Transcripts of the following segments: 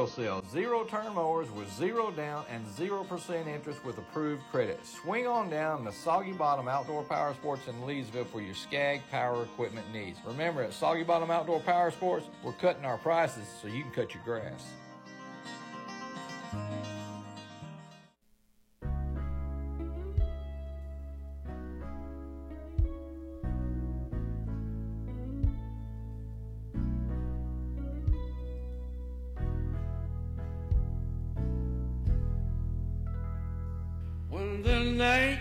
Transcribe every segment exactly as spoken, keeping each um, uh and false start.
Auto Sale. Zero-turn mowers with zero down and zero percent interest with approved credit. Swing on down to Soggy Bottom Outdoor Power Sports in Leesville for your Skag power equipment needs. Remember, at Soggy Bottom Outdoor Power Sports, we're cutting our prices so you can cut your grass. When the night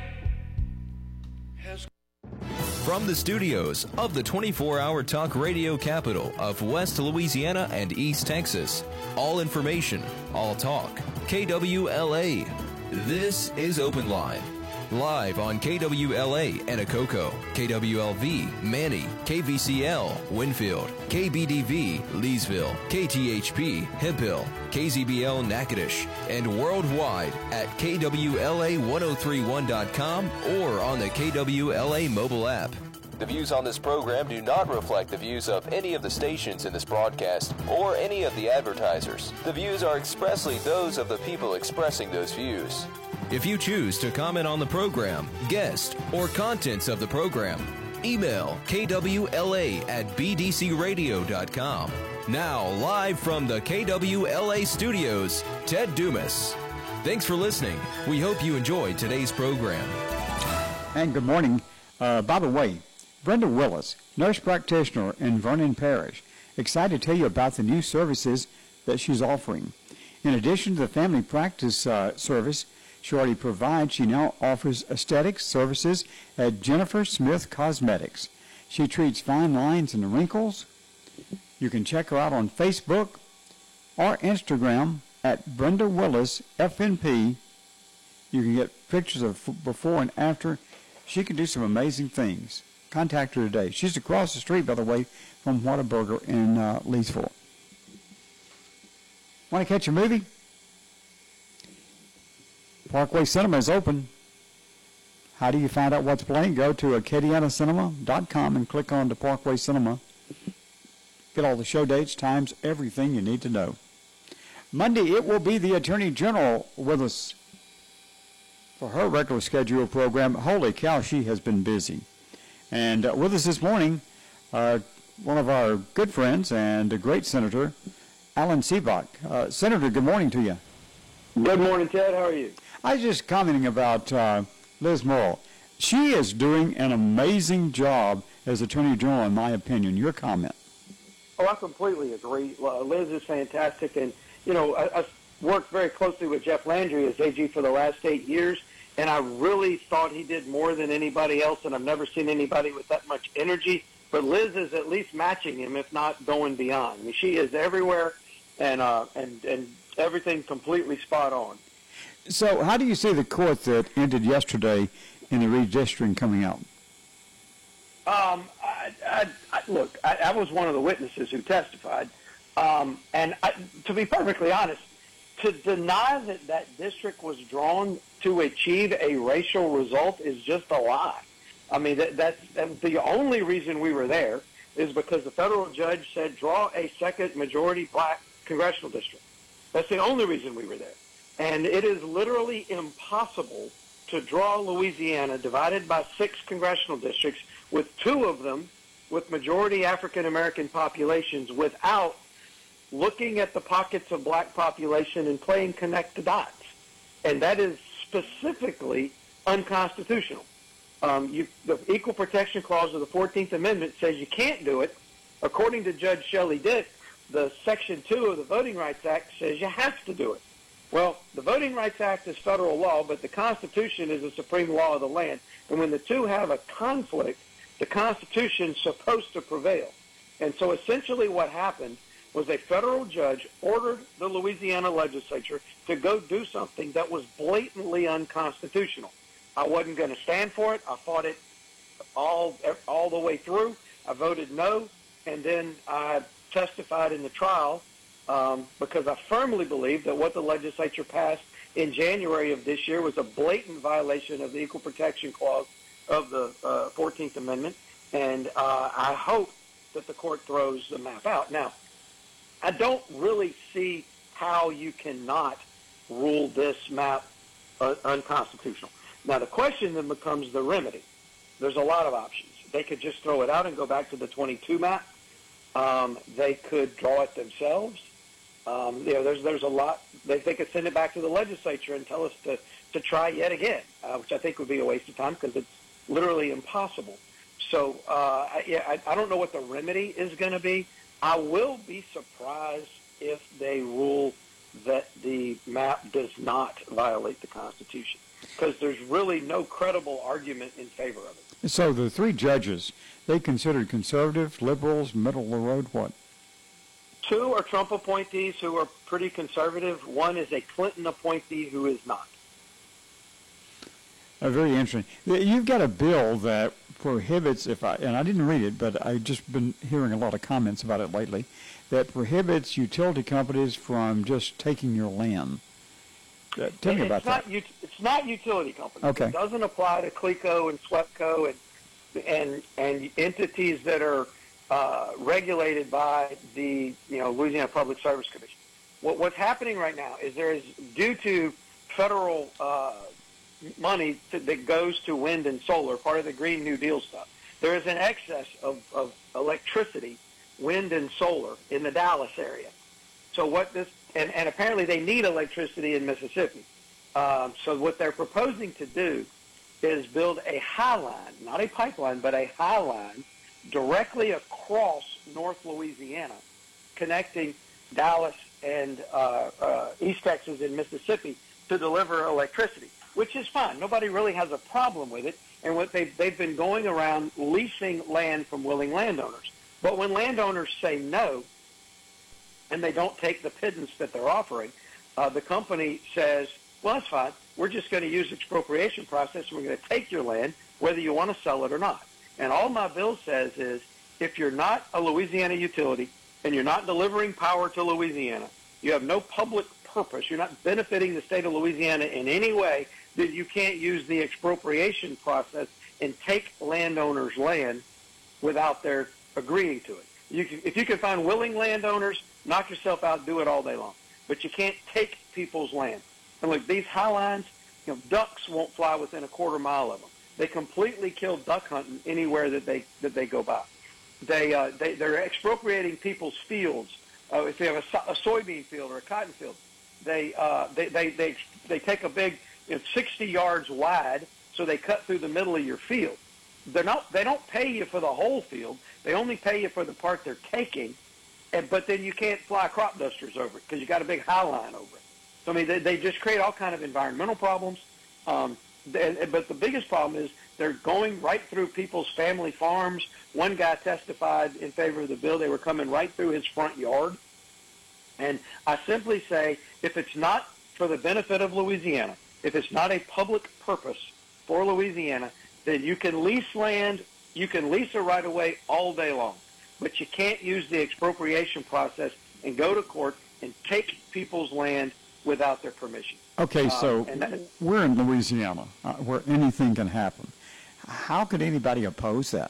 has... From the studios of the twenty-four hour talk radio capital of West Louisiana and East Texas, all information, all talk, K W L A. This is Open Line. Live on K W L A Anacoco, K W L V Manny, K V C L Winfield, K B D V Leesville, K T H P Hemphill, K Z B L Natchitoches, and worldwide at K W L A ten thirty-one dot com or on the K W L A mobile app. The views on this program do not reflect the views of any of the stations in this broadcast or any of the advertisers. The views are expressly those of the people expressing those views. If you choose to comment on the program, guest, or contents of the program, email K W L A at B D C radio dot com. Now, live from the K W L A studios, Ted Dumas. Thanks for listening. We hope you enjoyed today's program. And good morning. Uh, by the way, Brenda Willis, nurse practitioner in Vernon Parish, excited to tell you about the new services that she's offering. In addition to the family practice uh, service she already provides, she now offers aesthetics services at Jennifer Smith Cosmetics. She treats fine lines and wrinkles. You can check her out on Facebook or Instagram at Brenda Willis F N P. You can get pictures of before and after. She can do some amazing things. Contact her today. She's across the street, by the way, from Whataburger in uh, Leesville. Want to catch a movie? Parkway Cinema is open. How do you find out what's playing? Go to acadiana cinema dot com and click on the Parkway Cinema. Get all the show dates, times, everything you need to know. Monday, it will be the Attorney General with us for her regular scheduled program. Holy cow, she has been busy. And uh, with us this morning, uh, one of our good friends and a great senator, Alan Seebach. Uh, Senator, good morning to you. Good morning, Ted. How are you? I was just commenting about uh, Liz Murrill. She is doing an amazing job as Attorney General, in my opinion. Your comment? Oh, I completely agree. Liz is fantastic. And, you know, I, I worked very closely with Jeff Landry as A G for the last eight years, and I really thought he did more than anybody else, and I've never seen anybody with that much energy. But Liz is at least matching him, if not going beyond. I mean, she is everywhere, and uh, and and everything completely spot on. So how do you see the court that ended yesterday in the redistricting coming out? Um, I, I, I, look, I, I was one of the witnesses who testified, um, and I, to be perfectly honest, to deny that that district was drawn to achieve a racial result is just a lie. I mean, that, that's, that's the only reason we were there is because the federal judge said draw a second majority black congressional district. That's the only reason we were there. And it is literally impossible to draw Louisiana divided by six congressional districts with two of them with majority African-American populations without looking at the pockets of black population and playing connect the dots. And that is specifically unconstitutional. Um, you, the Equal Protection Clause of the fourteenth Amendment says you can't do it. According to Judge Shelley Dick, the Section two of the Voting Rights Act says you have to do it. Well, the Voting Rights Act is federal law, but the Constitution is the supreme law of the land. And when the two have a conflict, the Constitution is supposed to prevail. And so essentially what happened was a federal judge ordered the Louisiana legislature to go do something that was blatantly unconstitutional. I wasn't going to stand for it. I fought it all all the way through. I voted no, and then I testified in the trial um, because I firmly believe that what the legislature passed in January of this year was a blatant violation of the Equal Protection Clause of the uh, fourteenth Amendment, and uh, I hope that the court throws the map out. Now, I don't really see how you cannot rule this map uh, unconstitutional. Now, the question then becomes the remedy. There's a lot of options. They could just throw it out and go back to the twenty-two map. Um, they could draw it themselves. Um, you know, there's there's a lot. They, they could send it back to the legislature and tell us to, to try yet again, uh, which I think would be a waste of time because it's literally impossible. So, uh, I, yeah, I, I don't know what the remedy is going to be. I will be surprised if they rule that the map does not violate the Constitution, because there's really no credible argument in favor of it. So the three judges, they considered conservative, liberals, middle of the road, what? Two are Trump appointees who are pretty conservative. One is a Clinton appointee who is not. Uh, very interesting. You've got a bill that prohibits, if I, and I didn't read it, but I've just been hearing a lot of comments about it lately, that prohibits utility companies from just taking your land. Uh, tell me it's about not, that. It's not utility companies. Okay. It doesn't apply to CLECO and SWEPCO and and and entities that are uh, regulated by the you know Louisiana Public Service Commission. What, what's happening right now is there is, due to federal uh, money to, that goes to wind and solar, part of the Green New Deal stuff, there is an excess of, of electricity, wind and solar, in the Dallas area. So what this, and, and apparently they need electricity in Mississippi. Um, so what they're proposing to do is build a high line, not a pipeline, but a high line directly across North Louisiana, connecting Dallas and uh, uh, East Texas and Mississippi to deliver electricity, which is fine. Nobody really has a problem with it. And what they've, they've been going around leasing land from willing landowners. But when landowners say no, and they don't take the pittance that they're offering, uh, the company says, well, that's fine. We're just going to use the expropriation process, and we're going to take your land whether you want to sell it or not. And all my bill says is, if you're not a Louisiana utility and you're not delivering power to Louisiana, you have no public purpose, you're not benefiting the state of Louisiana in any way, that you can't use the expropriation process and take landowners' land without their agreeing to it. You can, if you can find willing landowners, knock yourself out, do it all day long. But you can't take people's land. And look, these high lines, you know, ducks won't fly within a quarter mile of them. They completely kill duck hunting anywhere that they that they go by. They uh, they they're expropriating people's fields. Uh, if they have a, so- a soybean field or a cotton field, they uh, they, they they they take a big, you know, sixty yards wide, so they cut through the middle of your field. They're not they don't pay you for the whole field. They only pay you for the part they're taking, and but then you can't fly crop dusters over it because you got a big high line over it. So I mean, they, they just create all kind of environmental problems. Um, and, but the biggest problem is they're going right through people's family farms. One guy testified in favor of the bill. They were coming right through his front yard. And I simply say, if it's not for the benefit of Louisiana, if it's not a public purpose for Louisiana, then you can lease land, you can lease a right-of-way all day long. But you can't use the expropriation process and go to court and take people's land without their permission. Okay, so um, and that, we're in Louisiana, uh, where anything can happen. How could anybody oppose that?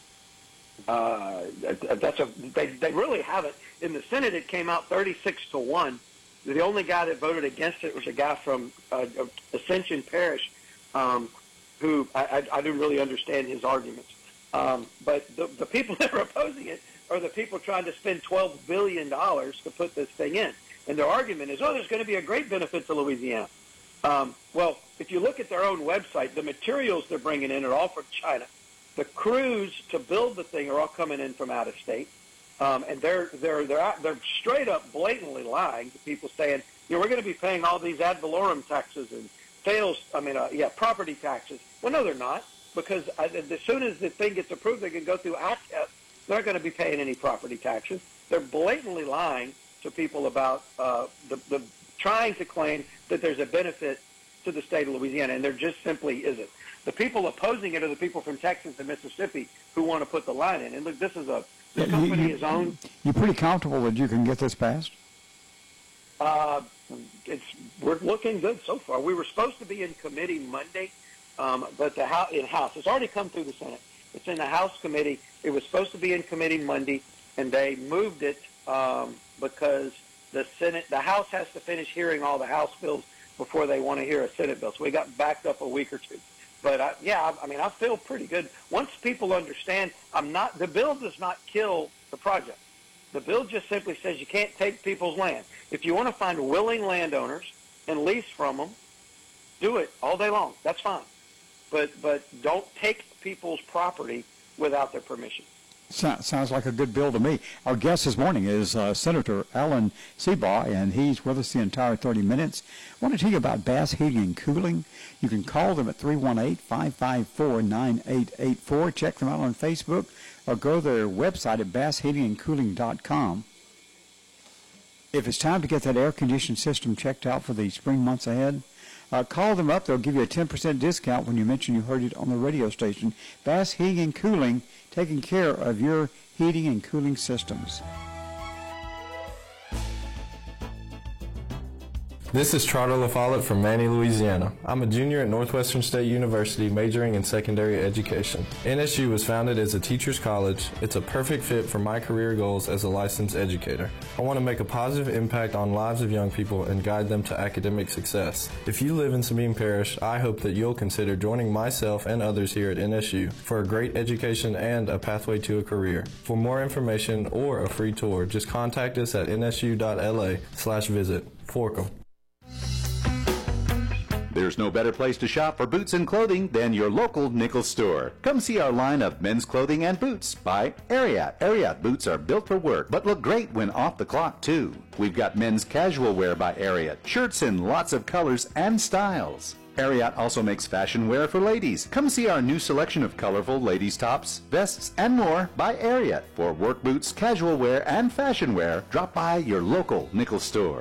Uh, that's a they, they really haven't. In the Senate, it came out thirty-six to one. The only guy that voted against it was a guy from uh, Ascension Parish, um, who I, I, I didn't really understand his arguments. Um, but the, the people that are opposing it are the people trying to spend twelve billion dollars to put this thing in. And their argument is, oh, there's going to be a great benefit to Louisiana. Um, well, if you look at their own website, the materials they're bringing in are all from China. The crews to build the thing are all coming in from out of state. Um, and they're they're they're out, they're straight up blatantly lying to people, saying, you know, we're going to be paying all these ad valorem taxes and sales, I mean, uh, yeah, property taxes. Well, no, they're not, because I, as soon as the thing gets approved, they can go through A C T. They're not going to be paying any property taxes. They're blatantly lying to people about uh, the, the trying to claim that there's a benefit to the state of Louisiana, and there just simply isn't. The people opposing it are the people from Texas and Mississippi who want to put the line in. And look, this is a the company you, you, is owned. You're pretty comfortable that you can get this passed? Uh, it's we're looking good so far. We were supposed to be in committee Monday, um, but the house, in House, it's already come through the Senate. It's in the House committee. It was supposed to be in committee Monday, and they moved it um, because the Senate, the House has to finish hearing all the House bills before they want to hear a Senate bill. So we got backed up a week or two. But, I, yeah, I, I mean, I feel pretty good. Once people understand, I'm not, the bill does not kill the project. The bill just simply says you can't take people's land. If you want to find willing landowners and lease from them, do it all day long. That's fine. But but don't take people's property without their permission. So, sounds like a good bill to me. Our guest this morning is uh, Senator Alan Seabaugh, and he's with us the entire thirty minutes. I want to tell you about Bass Heating and Cooling. You can call them at three one eight, five five four, nine eight eight four. Check them out on Facebook or go to their website at bass heating and cooling dot com. If it's time to get that air conditioning system checked out for the spring months ahead, Uh, call them up. They'll give you a ten percent discount when you mention you heard it on the radio station. Bass Heating and Cooling, taking care of your heating and cooling systems. This is Trotter LaFollette from Manny, Louisiana. I'm a junior at Northwestern State University majoring in secondary education. N S U was founded as a teacher's college. It's a perfect fit for my career goals as a licensed educator. I want to make a positive impact on lives of young people and guide them to academic success. If you live in Sabine Parish, I hope that you'll consider joining myself and others here at N S U for a great education and a pathway to a career. For more information or a free tour, just contact us at nsu.la slash visit. Forkum. There's no better place to shop for boots and clothing than your local Nichols store. Come see our line of men's clothing and boots by Ariat. Ariat boots are built for work, but look great when off the clock, too. We've got men's casual wear by Ariat, shirts in lots of colors and styles. Ariat also makes fashion wear for ladies. Come see our new selection of colorful ladies' tops, vests, and more by Ariat. For work boots, casual wear, and fashion wear, drop by your local Nichols store.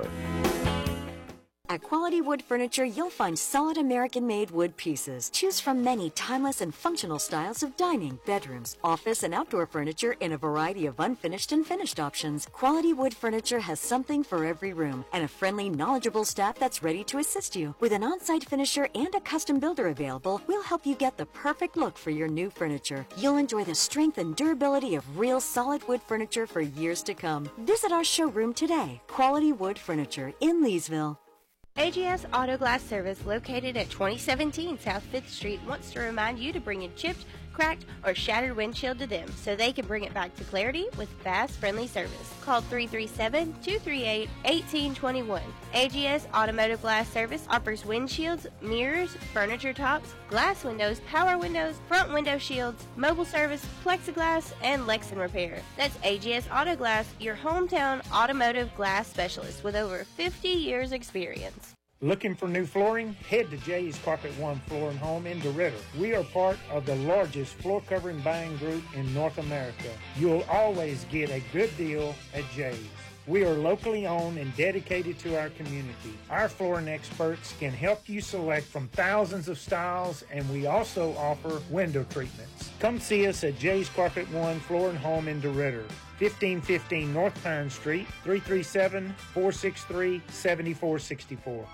At Quality Wood Furniture, you'll find solid American-made wood pieces. Choose from many timeless and functional styles of dining, bedrooms, office, and outdoor furniture in a variety of unfinished and finished options. Quality Wood Furniture has something for every room and a friendly, knowledgeable staff that's ready to assist you. With an on-site finisher and a custom builder available, we'll help you get the perfect look for your new furniture. You'll enjoy the strength and durability of real solid wood furniture for years to come. Visit our showroom today, Quality Wood Furniture in Leesville. A G S Auto Glass Service, located at twenty seventeen South fifth Street, wants to remind you to bring a chipped, cracked, or shattered windshield to them so they can bring it back to clarity with fast, friendly service. Call three three seven, two three eight, one eight two one. A G S Automotive Glass Service offers windshields, mirrors, furniture tops, glass windows, power windows, front window shields, mobile service, plexiglass, and Lexan repair. That's A G S Auto Glass, your hometown automotive glass specialist with over fifty years experience. Looking for new flooring? Head to Jay's Carpet One Floor and Home in DeRidder. We are part of the largest floor covering buying group in North America. You'll always get a good deal at Jay's. We are locally owned and dedicated to our community. Our flooring experts can help you select from thousands of styles, and we also offer window treatments. Come see us at Jay's Carpet One Floor and Home in DeRidder, fifteen fifteen North Pine Street, three three seven, four six three, seven four six four.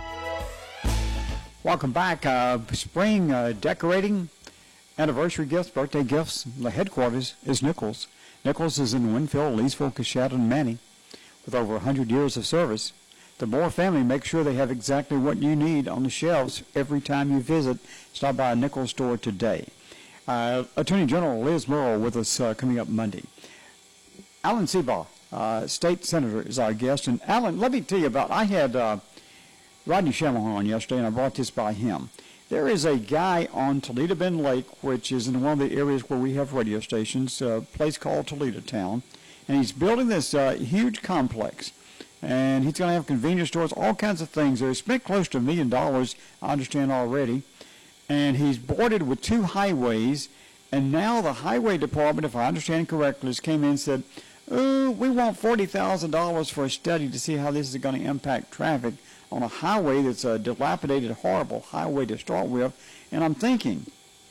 Welcome back. Uh, spring uh, decorating, anniversary gifts, birthday gifts. The headquarters is Nichols. Nichols is in Winfield, Leesville, Coshada, and Manny. With over one hundred years of service, the Moore family makes sure they have exactly what you need on the shelves every time you visit. Stop by a Nichols store today. Uh, Attorney General Liz Murrow with us uh, coming up Monday. Alan Seabaugh, uh, state senator, is our guest. And Alan, let me tell you about, I had uh, Rodney Shamlin on yesterday, and I brought this by him. There is a guy on Toledo Bend Lake, which is in one of the areas where we have radio stations, a place called Toledo Town, and he's building this uh, huge complex. And he's going to have convenience stores, all kinds of things. They've spent close to a million dollars, I understand already. And he's bordered with two highways. And now the highway department, if I understand correctly, has came in and said, oh, we want forty thousand dollars for a study to see how this is going to impact traffic on a highway that's a dilapidated, horrible highway to start with. And I'm thinking,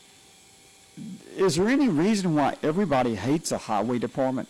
is there any reason why everybody hates a highway department?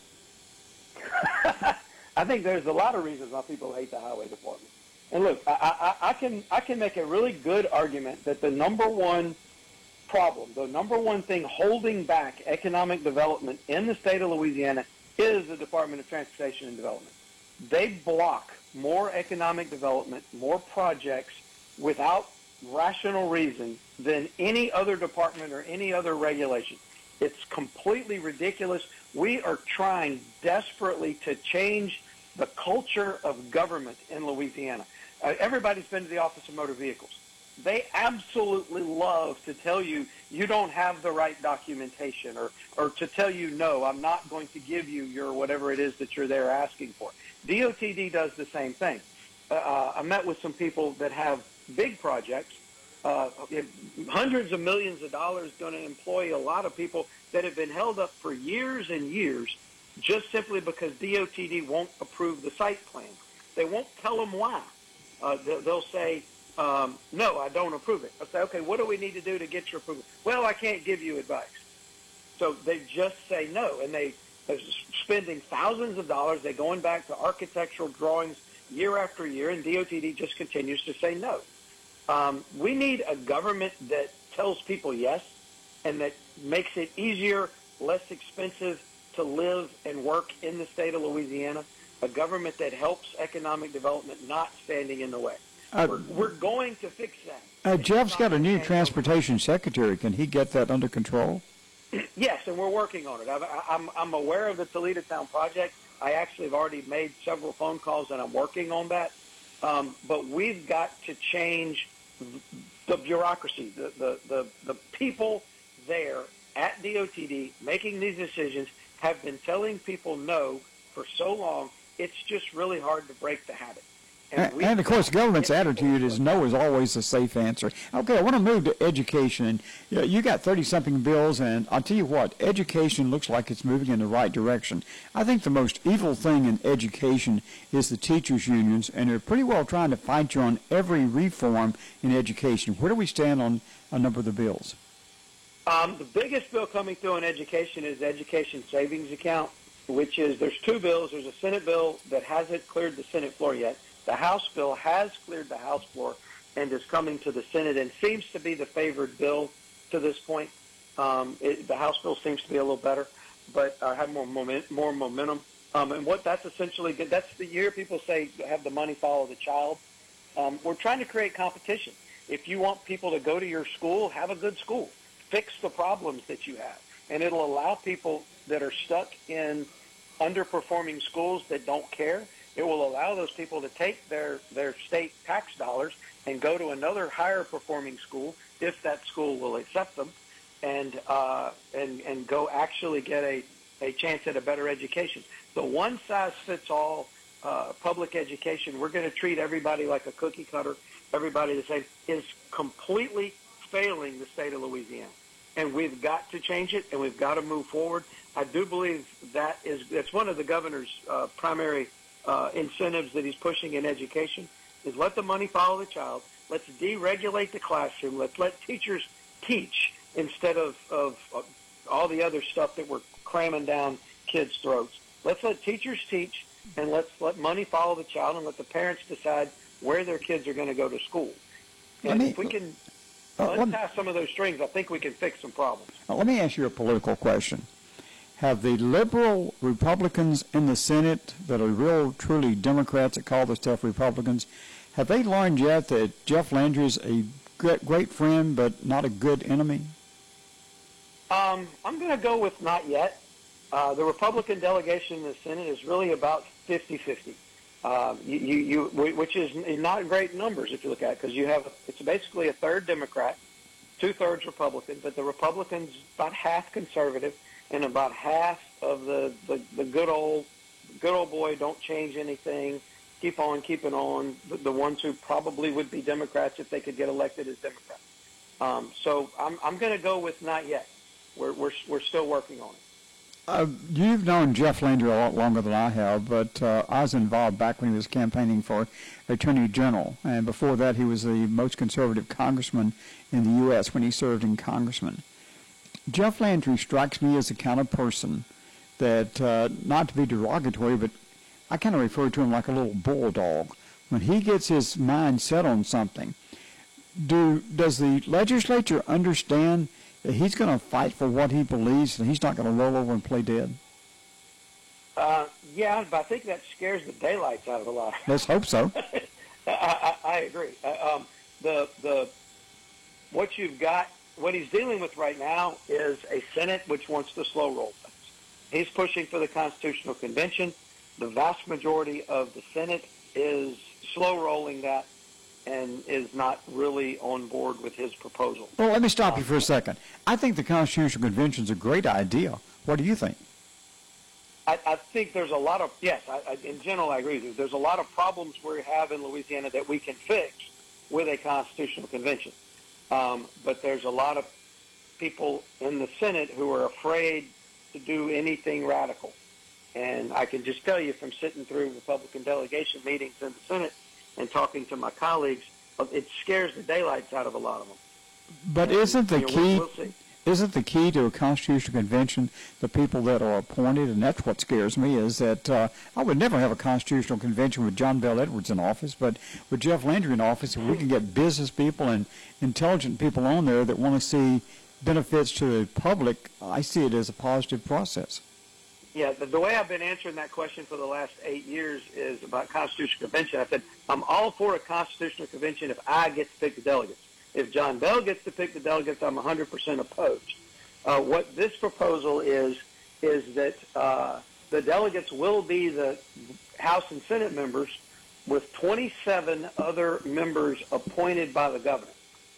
I think there's a lot of reasons why people hate the highway department. And look, I, I, I can I can make a really good argument that the number one problem, the number one thing holding back economic development in the state of Louisiana is the Department of Transportation and Development. they block more economic development, more projects without rational reason than any other department or any other regulation. It's completely ridiculous. We are trying desperately to change the culture of government in Louisiana. Uh, everybody's been to the Office of Motor Vehicles. They absolutely love to tell you you don't have the right documentation, or, or to tell you, no, I'm not going to give you your whatever it is that you're there asking for. D O T D does the same thing. Uh, I met with some people that have big projects, uh, hundreds of millions of dollars, going to employ a lot of people that have been held up for years and years just simply because D O T D won't approve the site plan. They won't tell them why. Uh, they'll say, um, no, I don't approve it. I'll say, okay, what do we need to do to get your approval? Well, I can't give you advice. So they just say no, and they are spending thousands of dollars. They're going back to architectural drawings year after year, and D O T D just continues to say no. Um, we need a government that tells people yes and that makes it easier, less expensive to live and work in the state of Louisiana, a government that helps economic development, not standing in the way. Uh, we're, we're going to fix that. Uh, Jeff's got a new transportation secretary. Can he get that under control? Yes, and we're working on it. I'm, I'm, I'm aware of the Toledo Town project. I actually have already made several phone calls, and I'm working on that. Um, but we've got to change the bureaucracy, the, the, the, the people there at D O T D making these decisions have been telling people no for so long, it's just really hard to break the habit. And, and, and of course, the government's attitude is no is always the safe answer. Okay, I want to move to education. You know, you got thirty-something bills, and I'll tell you what, education looks like it's moving in the right direction. I think the most evil thing in education is the teachers' unions, and they're pretty well trying to fight you on every reform in education. Where do we stand on a number of the bills? Um, the biggest bill coming through in education is the Education Savings Account, which is, there's two bills. There's a Senate bill that hasn't cleared the Senate floor yet. The House bill has cleared the House floor and is coming to the Senate and seems to be the favored bill to this point. Um, it, the House bill seems to be a little better, but uh, have more moment, more momentum. Um, and what that's essentially good, that's the year people say have the money follow the child. Um, we're trying to create competition. If you want people to go to your school, have a good school. Fix the problems that you have. And it'll allow people that are stuck in underperforming schools that don't care, it will allow those people to take their, their state tax dollars and go to another higher performing school if that school will accept them, and uh, and and go actually get a, a chance at a better education. The one size fits all uh, public education, we're going to treat everybody like a cookie cutter, everybody the same, is completely failing the state of Louisiana. And we've got to change it, and we've got to move forward. I do believe that is that's one of the governor's uh, primary uh, incentives that he's pushing in education, is let the money follow the child. Let's deregulate the classroom. Let's let teachers teach instead of, of, of all the other stuff that we're cramming down kids' throats. Let's let teachers teach, and let's let money follow the child, and let the parents decide where their kids are going to go to school. And me, if we can uh, untie some of those strings, I think we can fix some problems. Uh, let me ask you a political question. Have the liberal Republicans in the Senate that are real, truly Democrats that call themselves Republicans, have they learned yet that Jeff Landry is a great, great friend but not a good enemy? Um, I'm going to go with not yet. Uh, the Republican delegation in the Senate is really about fifty-fifty, um, you, you, you, which is not great numbers if you look at it, because you have, it's basically a third Democrat, two-thirds Republican, but the Republicans about half conservative, and about half of the, the, the good old good old boy, don't change anything, keep on keeping on, the, the ones who probably would be Democrats if they could get elected as Democrats. Um, so I'm, I'm going to go with not yet. We're, we're, we're still working on it. Uh, you've known Jeff Landry a lot longer than I have, but uh, I was involved back when he was campaigning for Attorney General, and before that he was the most conservative congressman in the U S when he served in Congressman. Jeff Landry strikes me as the kind of person that, uh, not to be derogatory, but I kind of refer to him like a little bulldog. When he gets his mind set on something, do does the legislature understand that he's going to fight for what he believes and he's not going to roll over and play dead? Uh, Yeah, but I think that scares the daylights out of a lot. Let's hope so. I, I, I agree. Uh, um, the the what you've got, what he's dealing with right now is a Senate which wants to slow roll things. He's pushing for the Constitutional Convention. The vast majority of the Senate is slow rolling that and is not really on board with his proposal. Well, let me stop you for a second. I think the Constitutional Convention is a great idea. What do you think? I, I think there's a lot of, yes, I, I, in general I agree with you. There's a lot of problems we have in Louisiana that we can fix with a Constitutional Convention. Um, but there's a lot of people in the Senate who are afraid to do anything radical. And I can just tell you from sitting through Republican delegation meetings in the Senate and talking to my colleagues, it scares the daylights out of a lot of them. But and, isn't the you know, key... we'll, we'll see. Isn't the key to a constitutional convention the people that are appointed? And that's what scares me, is that uh, I would never have a constitutional convention with John Bell Edwards in office, but with Jeff Landry in office, if we can get business people and intelligent people on there that want to see benefits to the public, I see it as a positive process. Yeah, the, the way I've been answering that question for the last eight years is about constitutional convention. I said, I'm all for a constitutional convention if I get to pick the delegates. If John Bell gets to pick the delegates, I'm one hundred percent opposed. Uh, what this proposal is, is that uh, the delegates will be the House and Senate members with twenty-seven other members appointed by the governor.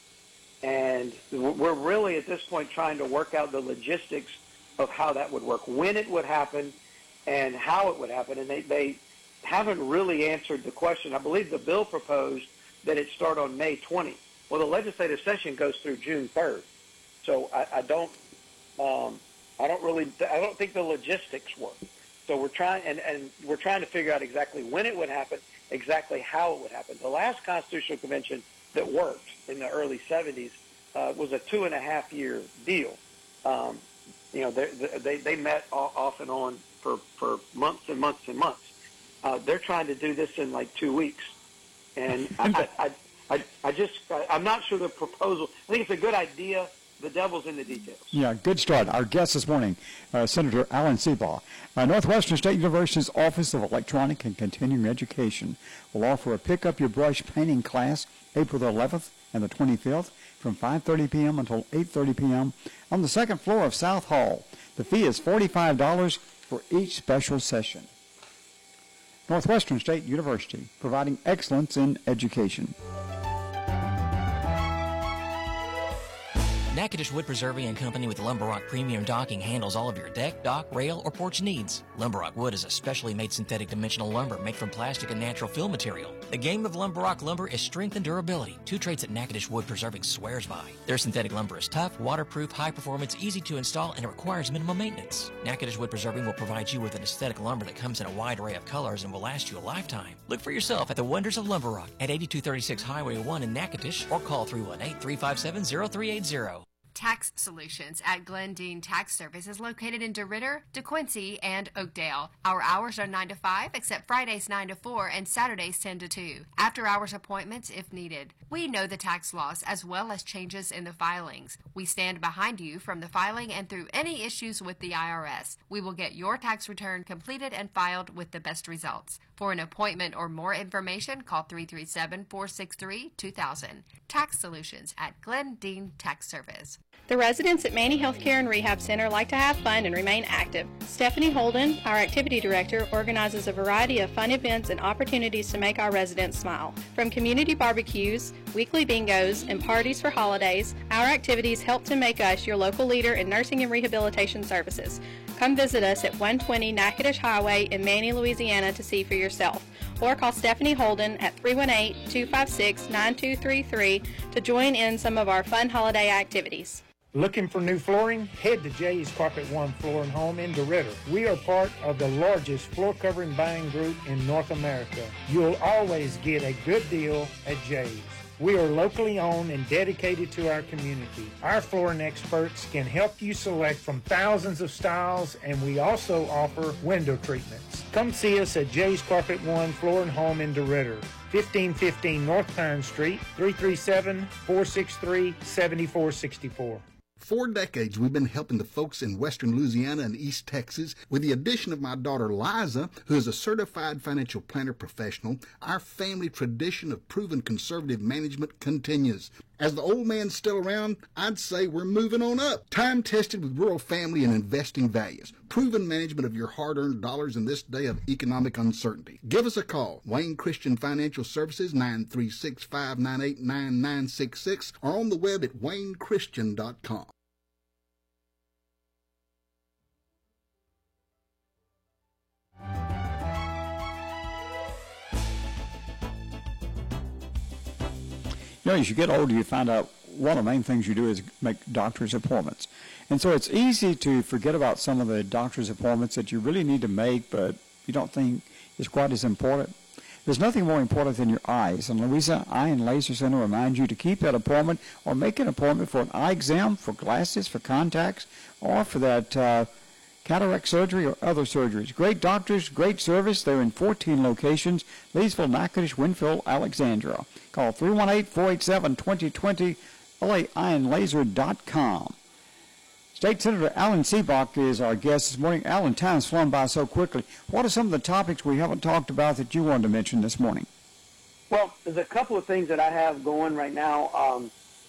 And we're really at this point trying to work out the logistics of how that would work, when it would happen, and how it would happen. And they, they haven't really answered the question. I believe the bill proposed that it start on May twentieth. Well, the legislative session goes through June third, so I, I don't, um, I don't really, I don't think the logistics work. So we're trying, and, and we're trying to figure out exactly when it would happen, exactly how it would happen. The last constitutional convention that worked in the early seventies uh, was a two and a half year deal. Um, you know, they, they they met off and on for for months and months and months. Uh, they're trying to do this in like two weeks, and I. I, I I, I just, I, I'm not sure the proposal, I think it's a good idea. The devil's in the details. Yeah, good start. Our guest this morning, uh, Senator Alan Seabaugh. Uh, Northwestern State University's Office of Electronic and Continuing Education will offer a Pick Up Your Brush painting class April the eleventh and the twenty-fifth from five thirty p.m. until eight thirty p.m. on the second floor of South Hall. The fee is forty-five dollars for each special session. Northwestern State University, providing excellence in education. Natchitoches Wood Preserving and Company with Lumber Rock Premium Docking handles all of your deck, dock, rail, or porch needs. Lumber Rock Wood is a specially made synthetic dimensional lumber made from plastic and natural fill material. The game of Lumber Rock lumber is strength and durability, two traits that Natchitoches Wood Preserving swears by. Their synthetic lumber is tough, waterproof, high performance, easy to install, and it requires minimal maintenance. Natchitoches Wood Preserving will provide you with an aesthetic lumber that comes in a wide array of colors and will last you a lifetime. Look for yourself at the wonders of Lumber Rock at eighty-two thirty-six Highway one in Natchitoches or call three one eight, three five seven, zero three eight zero. Tax Solutions at Glendine Tax Service is located in DeRidder, DeQuincy, and Oakdale. Our hours are nine to five, except Fridays nine to four and Saturdays ten to two. After-hours appointments if needed. We know the tax laws as well as changes in the filings. We stand behind you from the filing and through any issues with the I R S. We will get your tax return completed and filed with the best results. For an appointment or more information, call three three seven, four six three, two thousand. Tax Solutions at Glendine Tax Service. The residents at Manny Healthcare and Rehab Center like to have fun and remain active. Stephanie Holden, our activity director, organizes a variety of fun events and opportunities to make our residents smile. From community barbecues, weekly bingos, and parties for holidays, our activities help to make us your local leader in nursing and rehabilitation services. Come visit us at one twenty Natchitoches Highway in Manny, Louisiana to see for yourself. Or call Stephanie Holden at three one eight, two five six, nine two three three to join in some of our fun holiday activities. Looking for new flooring? Head to Jay's Carpet One Floor and Home in DeRidder. We are part of the largest floor covering buying group in North America. You'll always get a good deal at Jay's. We are locally owned and dedicated to our community. Our flooring experts can help you select from thousands of styles, and we also offer window treatments. Come see us at Jay's Carpet One Floor and Home in DeRidder, fifteen fifteen North Pine Street, three three seven, four six three, seven four six four. four decades we've been helping the folks in western Louisiana and East Texas. With the addition of my daughter Liza, who is a certified financial planner professional, our family tradition of proven conservative management continues. As the old man's still around, I'd say we're moving on up. Time-tested with rural family and investing values. Proven management of your hard-earned dollars in this day of economic uncertainty. Give us a call. Wayne Christian Financial Services, nine three six, five nine eight, nine nine six six, or on the web at wayne christian dot com. You know, as you get older, you find out one of the main things you do is make doctor's appointments. And so it's easy to forget about some of the doctor's appointments that you really need to make, but you don't think is quite as important. There's nothing more important than your eyes. And Louisa Eye and Laser Center reminds you to keep that appointment or make an appointment for an eye exam, for glasses, for contacts, or for that uh, cataract surgery or other surgeries. Great doctors, great service. They're in fourteen locations: Leesville, Natchitoches, Winfield, Alexandria. Call three one eight, four eight seven, two zero two zero, L A eye and laser dot com. State Senator Alan Seebach is our guest this morning. Alan, time's flown by so quickly. What are some of the topics we haven't talked about that you wanted to mention this morning? Well, there's a couple of things that I have going right now. Um,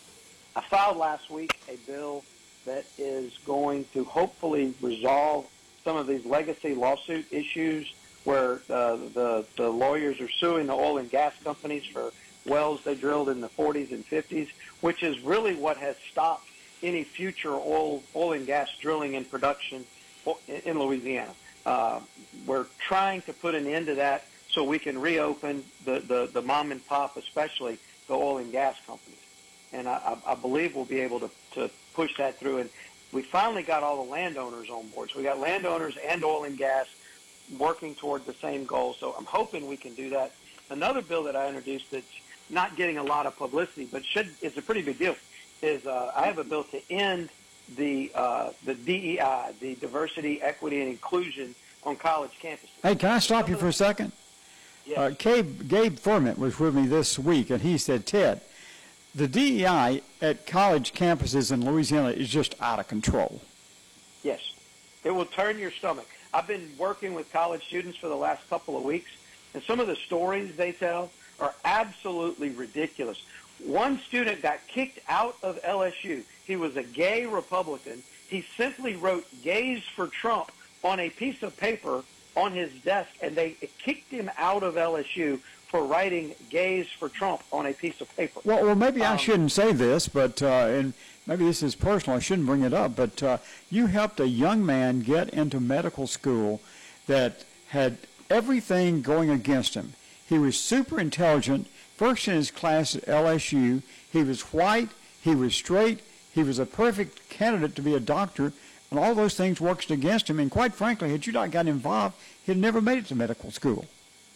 I filed last week a bill that is going to hopefully resolve some of these legacy lawsuit issues where uh, the, the lawyers are suing the oil and gas companies for wells they drilled in the forties and fifties, which is really what has stopped any future oil, oil and gas drilling and production in Louisiana. Uh, we're trying to put an end to that so we can reopen the, the, the mom and pop, especially the oil and gas companies. And I, I believe we'll be able to, to push that through. And we finally got all the landowners on board. So we got landowners and oil and gas working toward the same goal. So I'm hoping we can do that. Another bill that I introduced that's not getting a lot of publicity, but should it's a pretty big deal, is uh, I have a bill to end the uh, the D E I, the diversity, equity, and inclusion on college campuses. Hey, can I stop you for a second? Yes. Uh, Gabe, Gabe Furman was with me this week, and he said, Ted, the D E I at college campuses in Louisiana is just out of control. Yes. It will turn your stomach. I've been working with college students for the last couple of weeks, and some of the stories they tell are absolutely ridiculous. One student got kicked out of L S U. He was a gay Republican. He simply wrote "Gays for Trump" on a piece of paper on his desk, and they kicked him out of L S U for writing "Gays for Trump" on a piece of paper. Well, well maybe um, I shouldn't say this, but uh, and maybe this is personal. I shouldn't bring it up, but uh, you helped a young man get into medical school that had everything going against him. He was super intelligent, first in his class at L S U. He was white. He was straight. He was a perfect candidate to be a doctor, and all those things worked against him. And quite frankly, had you not gotten involved, he'd never made it to medical school.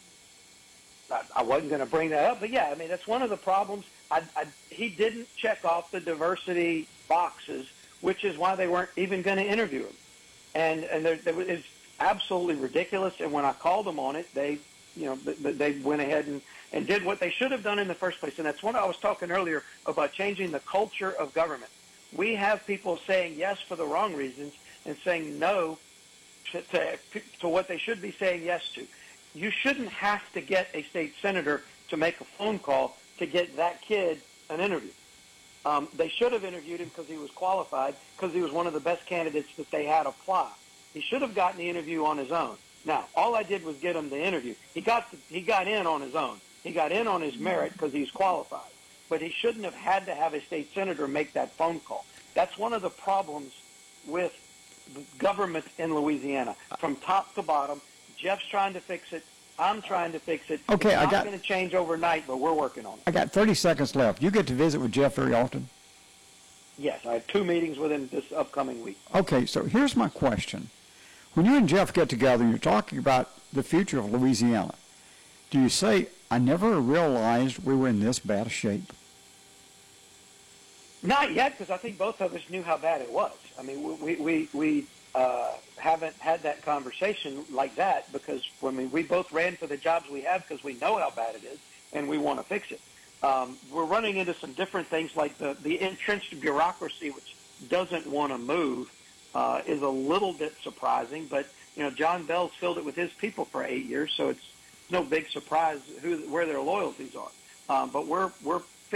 I, I wasn't going to bring that up, but yeah, I mean, that's one of the problems. I, I, he didn't check off the diversity boxes, which is why they weren't even going to interview him. And and there, there was, it's absolutely ridiculous. And when I called them on it, they, you know, they, they went ahead and, and did what they should have done in the first place. And that's what I was talking earlier about changing the culture of government. We have people saying yes for the wrong reasons and saying no to, to, to what they should be saying yes to. You shouldn't have to get a state senator to make a phone call to get that kid an interview. Um, they should have interviewed him because he was qualified, because he was one of the best candidates that they had apply. He should have gotten the interview on his own. Now, all I did was get him the interview. He got the, he got in on his own. He got in on his merit because he's qualified. But he shouldn't have had to have a state senator make that phone call. That's one of the problems with the government in Louisiana, from top to bottom. Jeff's trying to fix it. I'm trying to fix it. Okay, it's I not got. going to change overnight, but we're working on it. I got thirty seconds left. You get to visit with Jeff very often? Yes, I have two meetings with him this upcoming week. Okay, so here's my question. When you and Jeff get together and you're talking about the future of Louisiana, do you say, I never realized we were in this bad a shape? Not yet, because I think both of us knew how bad it was. I mean, we we we uh, haven't had that conversation like that because when we, we both ran for the jobs we have because we know how bad it is and we want to fix it. Um, we're running into some different things like the, the entrenched bureaucracy, which doesn't want to move uh, is a little bit surprising. But, you know, John Bell's filled it with his people for eight years, so it's no big surprise who where their loyalties are. Um, but we're we're